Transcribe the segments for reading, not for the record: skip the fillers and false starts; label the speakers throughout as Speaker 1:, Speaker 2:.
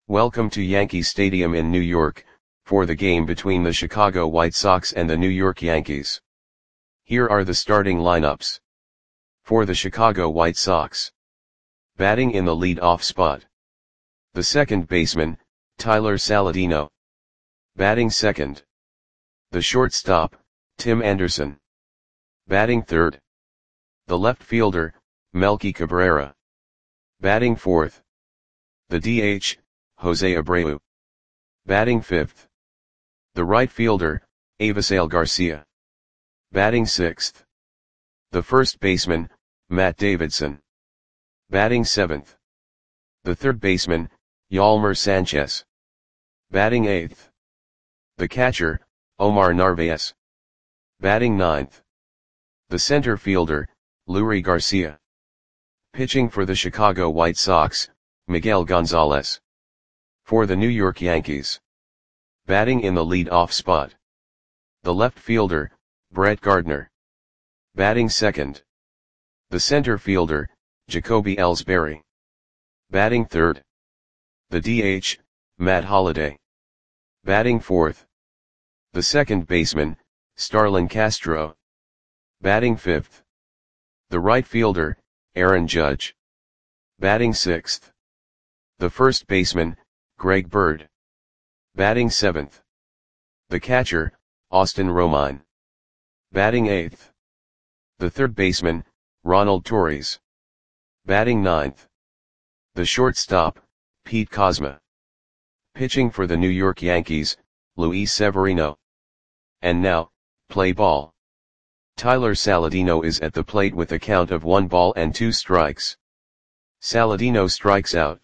Speaker 1: Welcome to Yankee Stadium in New York, for the game between the Chicago White Sox and the New York Yankees. Here are the starting lineups. For the Chicago White Sox. Batting in the lead-off spot. The second baseman, Tyler Saladino. Batting second. The shortstop, Tim Anderson. Batting third. The left fielder, Melky Cabrera. Batting fourth. The DH, Jose Abreu. Batting fifth. The right fielder, Avisail Garcia. Batting sixth. The first baseman, Matt Davidson. Batting seventh. The third baseman, Yolmer Sanchez. Batting eighth. The catcher, Omar Narvaez. Batting ninth. The center fielder, Leury Garcia. Pitching for the Chicago White Sox, Miguel Gonzalez. For the New York Yankees. Batting in the lead-off spot. The left fielder, Brett Gardner. Batting second. The center fielder, Jacoby Ellsbury. Batting third. The DH, Matt Holliday. Batting fourth. The second baseman, Starlin Castro. Batting fifth. The right fielder, Aaron Judge. Batting sixth. The first baseman, Greg Bird. Batting seventh. The catcher, Austin Romine. Batting eighth. The third baseman, Ronald Torres. Batting ninth. The shortstop, Pete Kozma. Pitching for the New York Yankees, Luis Severino. And now, play ball. Tyler Saladino is at the plate with a count of 1 ball and 2 strikes. Saladino strikes out.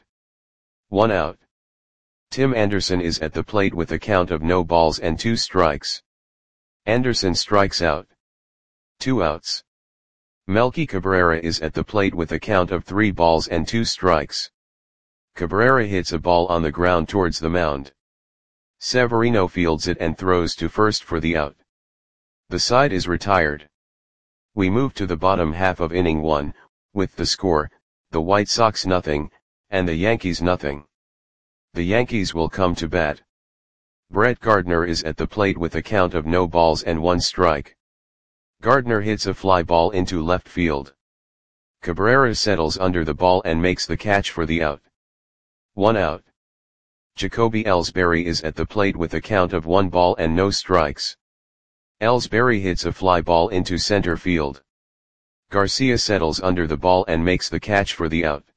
Speaker 1: 1 out. Tim Anderson is at the plate with a count of no balls and 2 strikes. Anderson strikes out. 2 outs. Melky Cabrera is at the plate with a count of 3 balls and 2 strikes. Cabrera hits a ball on the ground towards the mound. Severino fields it and throws to first for the out. The side is retired. We move to the bottom half of inning 1, with the score, the White Sox nothing, and the Yankees nothing. The Yankees will come to bat. Brett Gardner is at the plate with a count of no balls and 1 strike. Gardner hits a fly ball into left field. Cabrera settles under the ball and makes the catch for the out. 1 out. Jacoby Ellsbury is at the plate with a count of 1 ball and no strikes. Ellsbury hits a fly ball into center field. Garcia settles under the ball and makes the catch for the out.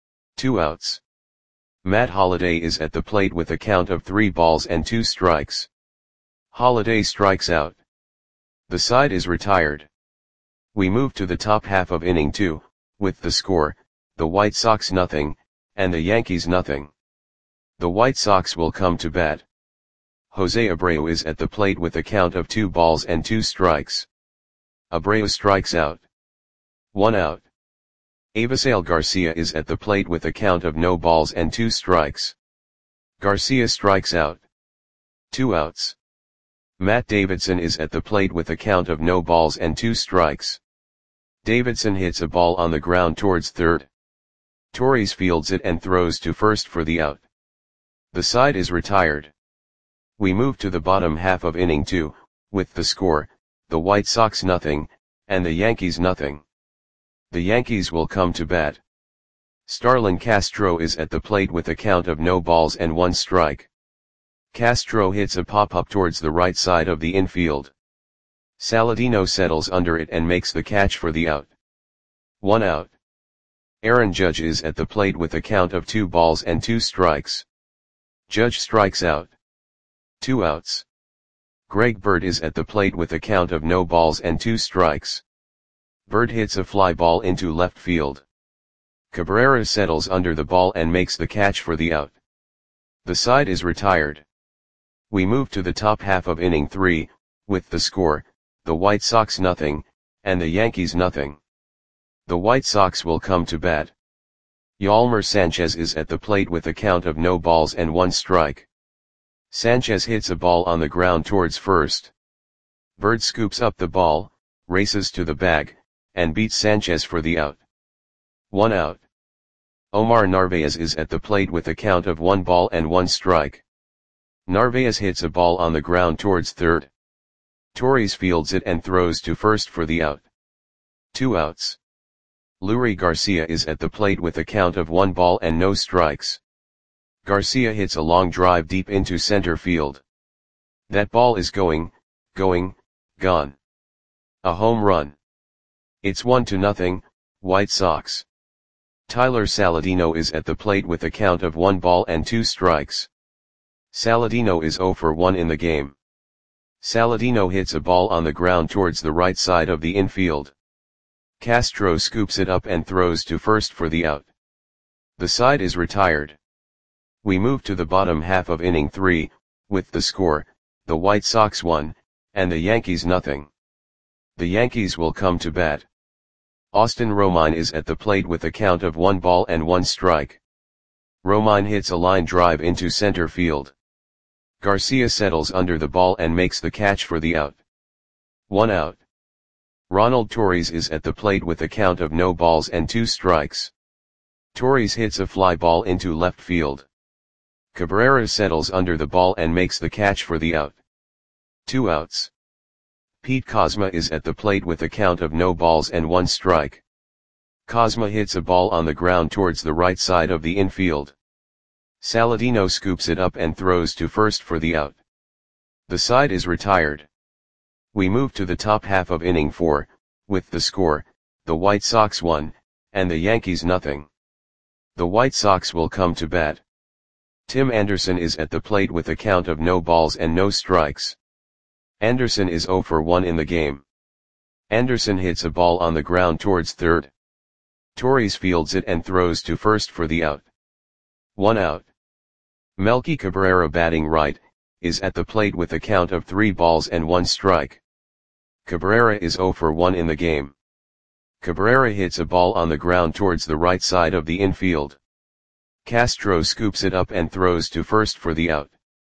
Speaker 1: 2 outs. Matt Holliday is at the plate with a count of 3 balls and 2 strikes. Holliday strikes out. The side is retired. We move to the top half of inning 2, with the score, the White Sox nothing, and the Yankees nothing. The White Sox will come to bat. Jose Abreu is at the plate with a count of 2 balls and 2 strikes. Abreu strikes out. 1 out. Avisail Garcia is at the plate with a count of no balls and 2 strikes. Garcia strikes out. 2 outs. Matt Davidson is at the plate with a count of no balls and 2 strikes. Davidson hits a ball on the ground towards third. Torres fields it and throws to first for the out. The side is retired. We move to the bottom half of inning 2, with the score, the White Sox nothing, and the Yankees nothing. The Yankees will come to bat. Starlin Castro is at the plate with a count of no balls and 1 strike. Castro hits a pop-up towards the right side of the infield. Saladino settles under it and makes the catch for the out. 1 out. Aaron Judge is at the plate with a count of 2 balls and 2 strikes. Judge strikes out. 2 outs. Greg Bird is at the plate with a count of no balls and 2 strikes. Bird hits a fly ball into left field. Cabrera settles under the ball and makes the catch for the out. The side is retired. We move to the top half of inning 3, with the score, the White Sox nothing, and the Yankees nothing. The White Sox will come to bat. Yolmer Sanchez is at the plate with a count of no balls and 1 strike. Sanchez hits a ball on the ground towards first. Bird scoops up the ball, races to the bag, and beats Sanchez for the out. 1 out. Omar Narvaez is at the plate with a count of 1 ball and 1 strike. Narvaez hits a ball on the ground towards third. Torres fields it and throws to first for the out. 2 outs. Leury Garcia is at the plate with a count of 1 ball and no strikes. Garcia hits a long drive deep into center field. That ball is going, gone. A home run. It's 1-0, White Sox. Tyler Saladino is at the plate with a count of 1 ball and 2 strikes. Saladino is 0 for 1 in the game. Saladino hits a ball on the ground towards the right side of the infield. Castro scoops it up and throws to first for the out. The side is retired. We move to the bottom half of inning 3, with the score, the White Sox 1, and the Yankees nothing. The Yankees will come to bat. Austin Romine is at the plate with a count of 1 ball and 1 strike. Romine hits a line drive into center field. Garcia settles under the ball and makes the catch for the out. 1 out. Ronald Torres is at the plate with a count of no balls and 2 strikes. Torres hits a fly ball into left field. Cabrera settles under the ball and makes the catch for the out. 2 outs. Pete Kozma is at the plate with a count of no balls and 1 strike. Kozma hits a ball on the ground towards the right side of the infield. Saladino scoops it up and throws to first for the out. The side is retired. We move to the top half of inning 4, with the score, the White Sox 1, and the Yankees nothing. The White Sox will come to bat. Tim Anderson is at the plate with a count of no balls and no strikes. Anderson is 0 for 1 in the game. Anderson hits a ball on the ground towards third. Torres fields it and throws to first for the out. 1 out. Melky Cabrera, batting right, is at the plate with a count of 3 balls and 1 strike. Cabrera is 0 for 1 in the game. Cabrera hits a ball on the ground towards the right side of the infield. Castro scoops it up and throws to first for the out.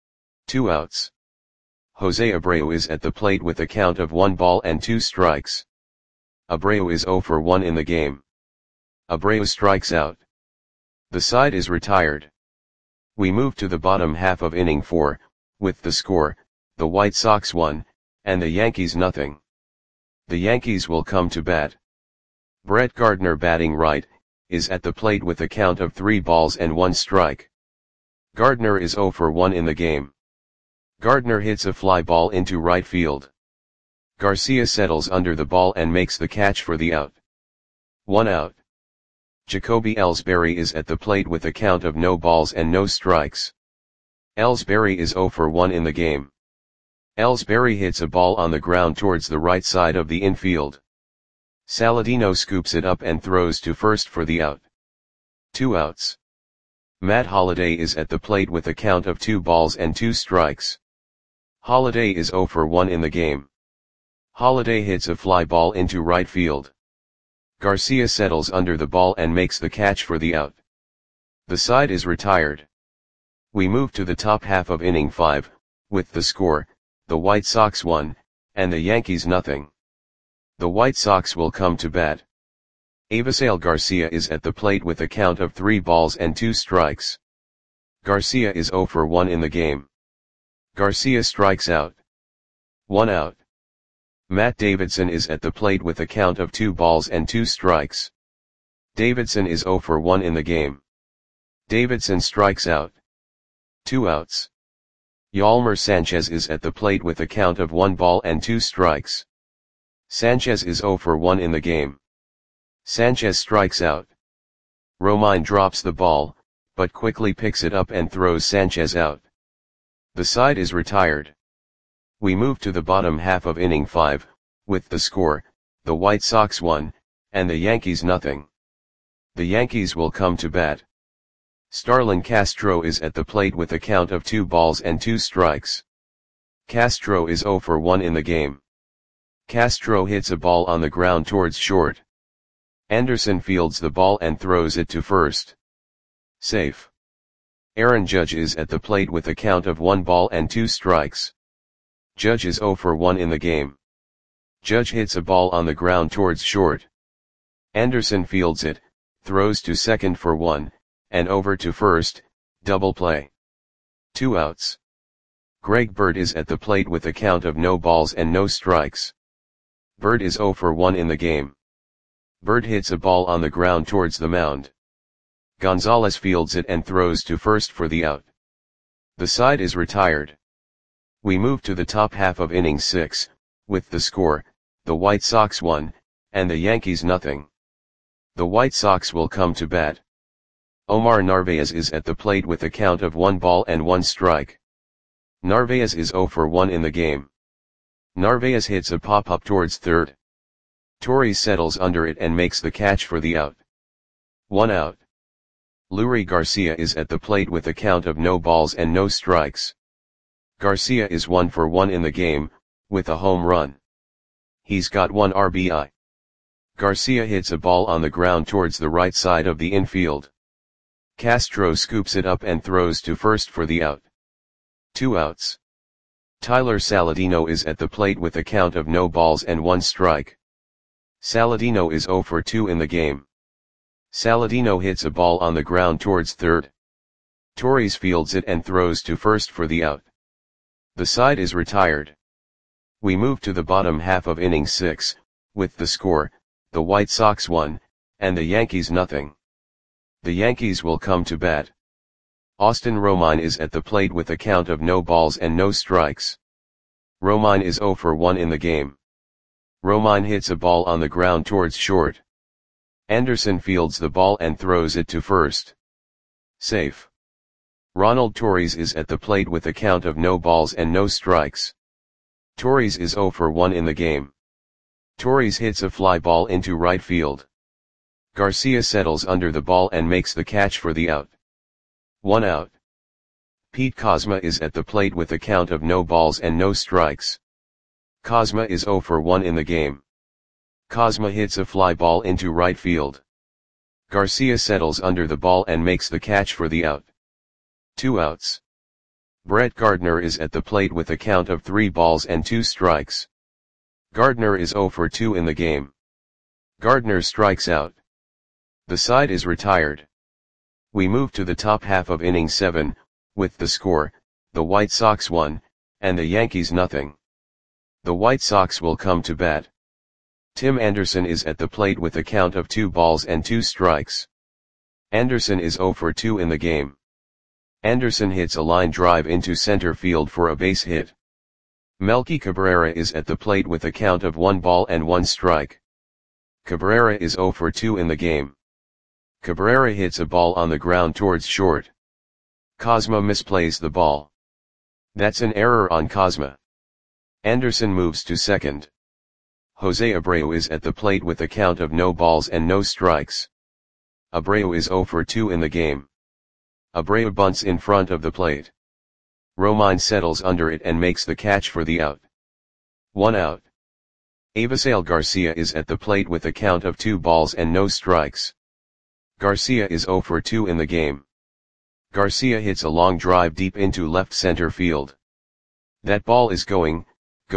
Speaker 1: 2 outs. Jose Abreu is at the plate with a count of 1 ball and 2 strikes. Abreu is 0 for 1 in the game. Abreu strikes out. The side is retired. We move to the bottom half of inning 4, with the score, the White Sox 1, and the Yankees nothing. The Yankees will come to bat. Brett Gardner, batting right, is at the plate with a count of 3 balls and 1 strike. Gardner is 0 for 1 in the game. Gardner hits a fly ball into right field. Garcia settles under the ball and makes the catch for the out. 1 out. Jacoby Ellsbury is at the plate with a count of no balls and no strikes. Ellsbury is 0 for 1 in the game. Ellsbury hits a ball on the ground towards the right side of the infield. Saladino scoops it up and throws to first for the out. 2 outs. Matt Holliday is at the plate with a count of 2 balls and 2 strikes. Holliday is 0 for 1 in the game. Holliday hits a fly ball into right field. Garcia settles under the ball and makes the catch for the out. The side is retired. We move to the top half of inning 5, with the score, the White Sox 1, and the Yankees nothing. The White Sox will come to bat. Avisail Garcia is at the plate with a count of 3 balls and 2 strikes. Garcia is 0 for 1 in the game. Garcia strikes out. 1 out. Matt Davidson is at the plate with a count of 2 balls and 2 strikes. Davidson is 0 for 1 in the game. Davidson strikes out. 2 outs. Yolmer Sanchez is at the plate with a count of 1 ball and 2 strikes. Sanchez is 0 for 1 in the game. Sanchez strikes out. Romine drops the ball, but quickly picks it up and throws Sanchez out. The side is retired. We move to the bottom half of inning 5, with the score, the White Sox 1, and the Yankees nothing. The Yankees will come to bat. Starlin Castro is at the plate with a count of 2 balls and 2 strikes. Castro is 0 for 1 in the game. Castro hits a ball on the ground towards short. Anderson fields the ball and throws it to first. Safe. Aaron Judge is at the plate with a count of 1 ball and 2 strikes. Judge is 0 for 1 in the game. Judge hits a ball on the ground towards short. Anderson fields it, throws to second for 1, and over to first, double play. 2 outs. Greg Bird is at the plate with a count of no balls and no strikes. Bird is 0 for 1 in the game. Bird hits a ball on the ground towards the mound. Gonzalez fields it and throws to first for the out. The side is retired. We move to the top half of inning 6, with the score, the White Sox 1, and the Yankees nothing. The White Sox will come to bat. Omar Narvaez is at the plate with a count of 1 ball and 1 strike. Narvaez is 0 for 1 in the game. Narvaez hits a pop-up towards third. Torres settles under it and makes the catch for the out. 1 out. Leury Garcia is at the plate with a count of no balls and no strikes. Garcia is 1 for 1 in the game, with a home run. He's got 1 RBI. Garcia hits a ball on the ground towards the right side of the infield. Castro scoops it up and throws to first for the out. 2 outs. Tyler Saladino is at the plate with a count of no balls and 1 strike. Saladino is 0 for 2 in the game. Saladino hits a ball on the ground towards third. Torres fields it and throws to first for the out. The side is retired. We move to the bottom half of inning 6, with the score, the White Sox 1, and the Yankees nothing. The Yankees will come to bat. Austin Romine is at the plate with a count of no balls and no strikes. Romine is 0 for 1 in the game. Romine hits a ball on the ground towards short. Anderson fields the ball and throws it to first. Safe. Ronald Torres is at the plate with a count of no balls and no strikes. Torres is 0 for 1 in the game. Torres hits a fly ball into right field. Garcia settles under the ball and makes the catch for the out. 1 out. Pete Kozma is at the plate with a count of no balls and no strikes. Kozma is 0 for 1 in the game. Kozma hits a fly ball into right field. Garcia settles under the ball and makes the catch for the out. 2 outs. Brett Gardner is at the plate with a count of 3 balls and 2 strikes. Gardner is 0 for 2 in the game. Gardner strikes out. The side is retired. We move to the top half of inning 7, with the score, the White Sox 1, and the Yankees nothing. The White Sox will come to bat. Tim Anderson is at the plate with a count of 2 balls and 2 strikes. Anderson is 0 for 2 in the game. Anderson hits a line drive into center field for a base hit. Melky Cabrera is at the plate with a count of 1 ball and 1 strike. Cabrera is 0 for 2 in the game. Cabrera hits a ball on the ground towards short. Kozma misplays the ball. That's an error on Kozma. Anderson moves to second. Jose Abreu is at the plate with a count of no balls and no strikes. Abreu is 0 for 2 in the game. Abreu bunts in front of the plate. Romine settles under it and makes the catch for the out. 1 out. Avisail Garcia is at the plate with a count of 2 balls and no strikes. Garcia is 0 for 2 in the game. Garcia hits a long drive deep into left center field. That ball is gone.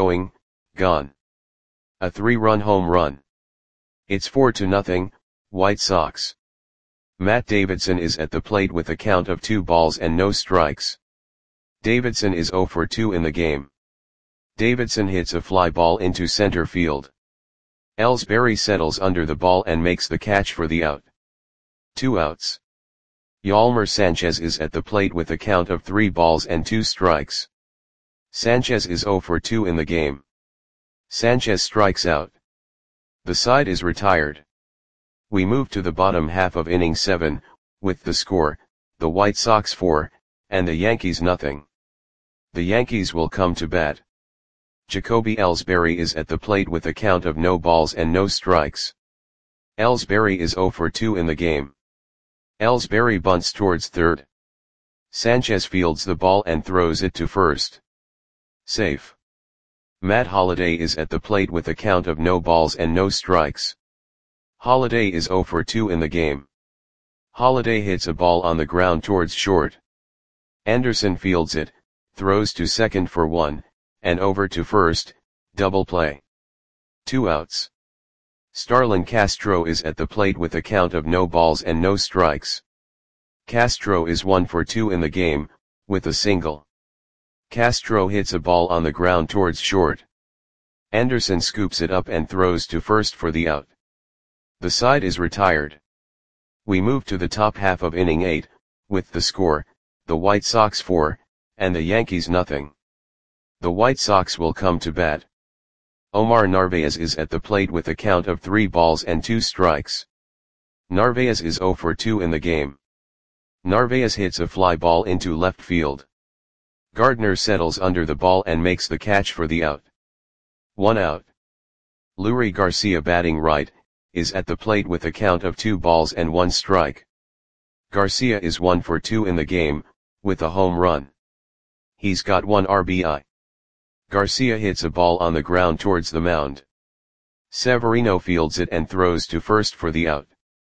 Speaker 1: A 3-run home run. It's 4-0, White Sox. Matt Davidson is at the plate with a count of 2 balls and no strikes. Davidson is 0 for 2 in the game. Davidson hits a fly ball into center field. Ellsbury settles under the ball and makes the catch for the out. 2 outs. Yolmer Sanchez is at the plate with a count of 3 balls and 2 strikes. Sanchez is 0 for 2 in the game. Sanchez strikes out. The side is retired. We move to the bottom half of inning 7, with the score, the White Sox 4, and the Yankees nothing. The Yankees will come to bat. Jacoby Ellsbury is at the plate with a count of no balls and no strikes. Ellsbury is 0 for 2 in the game. Ellsbury bunts towards third. Sanchez fields the ball and throws it to first. Safe. Matt Holliday is at the plate with a count of no balls and no strikes. Holliday is 0 for 2 in the game. Holliday hits a ball on the ground towards short. Anderson fields it, throws to second for 1, and over to first, double play. 2 outs. Starlin Castro is at the plate with a count of no balls and no strikes. Castro is 1 for 2 in the game, with a single. Castro hits a ball on the ground towards short. Anderson scoops it up and throws to first for the out. The side is retired. We move to the top half of inning 8, with the score, the White Sox 4, and the Yankees nothing. The White Sox will come to bat. Omar Narvaez is at the plate with a count of 3 balls and 2 strikes. Narvaez is 0 for 2 in the game. Narvaez hits a fly ball into left field. Gardner settles under the ball and makes the catch for the out. 1 out. Leury Garcia, batting right, is at the plate with a count of 2 balls and 1 strike. Garcia is 1 for 2 in the game, with a home run. He's got 1 RBI. Garcia hits a ball on the ground towards the mound. Severino fields it and throws to first for the out.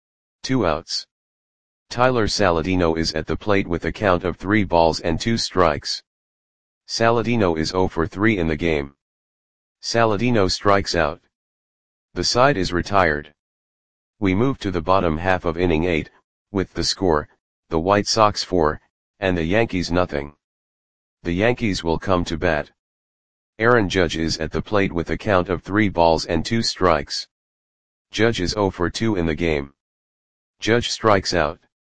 Speaker 1: 2 outs. Tyler Saladino is at the plate with a count of 3 balls and 2 strikes. Saladino is 0 for 3 in the game. Saladino strikes out. The side is retired. We move to the bottom half of inning 8, with the score, the White Sox 4, and the Yankees nothing. The Yankees will come to bat. Aaron Judge is at the plate with a count of 3 balls and 2 strikes. Judge is 0 for 2 in the game. Judge strikes out.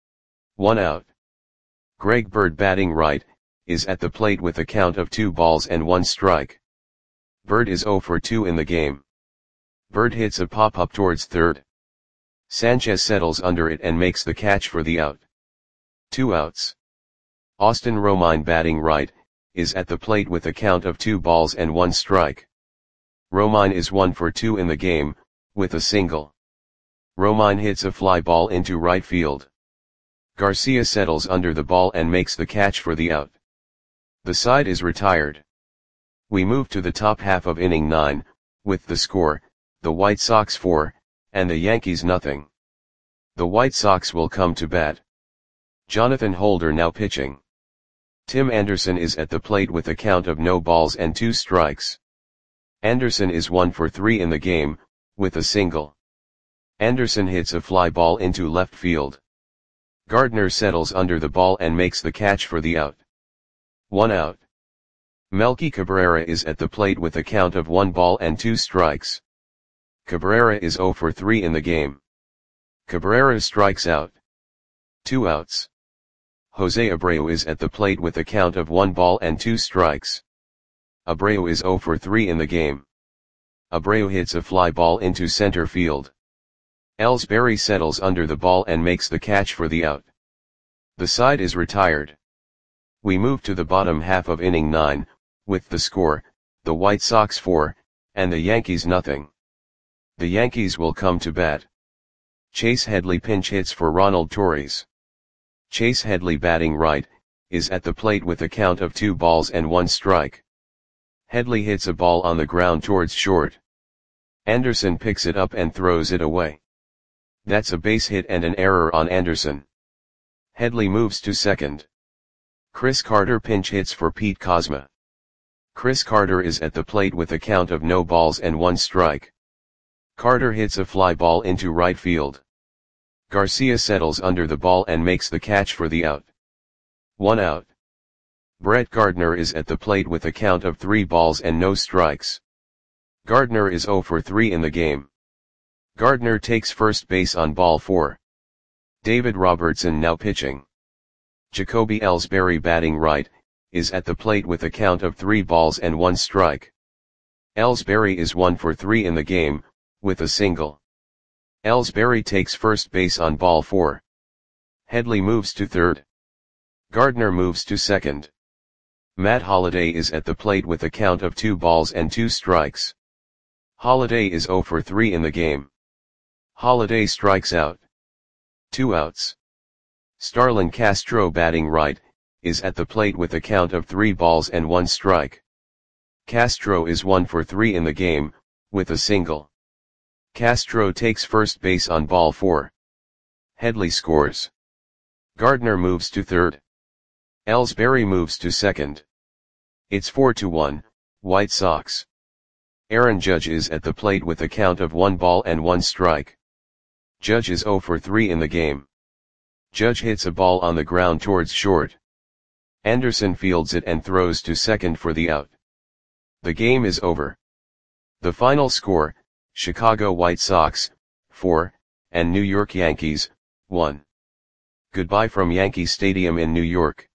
Speaker 1: 1 out. Greg Bird, batting right, is at the plate with a count of 2 balls and 1 strike. Bird is 0 for 2 in the game. Bird hits a pop-up towards third. Sanchez settles under it and makes the catch for the out. 2 outs. Austin Romine, batting right, is at the plate with a count of 2 balls and 1 strike. Romine is 1 for 2 in the game, with a single. Romine hits a fly ball into right field. Garcia settles under the ball and makes the catch for the out. The side is retired. We move to the top half of inning 9, with the score, the White Sox 4, and the Yankees nothing. The White Sox will come to bat. Jonathan Holder now pitching. Tim Anderson is at the plate with a count of no balls and 2 strikes. Anderson is 1 for 3 in the game, with a single. Anderson hits a fly ball into left field. Gardner settles under the ball and makes the catch for the out. 1 out. Melky Cabrera is at the plate with a count of 1 ball and 2 strikes. Cabrera is 0 for 3 in the game. Cabrera strikes out. 2 outs. Jose Abreu is at the plate with a count of 1 ball and 2 strikes. Abreu is 0 for 3 in the game. Abreu hits a fly ball into center field. Ellsbury settles under the ball and makes the catch for the out. The side is retired. We move to the bottom half of inning 9, with the score, the White Sox 4, and the Yankees nothing. The Yankees will come to bat. Chase Headley pinch hits for Ronald Torres. Chase Headley, batting right, is at the plate with a count of 2 balls and 1 strike. Headley hits a ball on the ground towards short. Anderson picks it up and throws it away. That's a base hit and an error on Anderson. Headley moves to second. Chris Carter pinch hits for Pete Kozma. Chris Carter is at the plate with a count of no balls and 1 strike. Carter hits a fly ball into right field. Garcia settles under the ball and makes the catch for the out. 1 out. Brett Gardner is at the plate with a count of 3 balls and no strikes. Gardner is 0 for 3 in the game. Gardner takes first base on ball 4. David Robertson now pitching. Jacoby Ellsbury, batting right, is at the plate with a count of 3 balls and 1 strike. Ellsbury is 1 for 3 in the game, with a single. Ellsbury takes first base on ball 4. Headley moves to third. Gardner moves to second. Matt Holliday is at the plate with a count of 2 balls and 2 strikes. Holliday is 0 for 3 in the game. Holliday strikes out. 2 outs. Starlin Castro, batting right, is at the plate with a count of 3 balls and 1 strike. Castro is 1 for 3 in the game, with a single. Castro takes first base on ball 4. Headley scores. Gardner moves to third. Ellsbury moves to second. It's 4-1, White Sox. Aaron Judge is at the plate with a count of 1 ball and 1 strike. Judge is 0 for 3 in the game. Judge hits a ball on the ground towards short. Anderson fields it and throws to second for the out. The game is over. The final score, Chicago White Sox, 4, and New York Yankees, 1. Goodbye from Yankee Stadium in New York.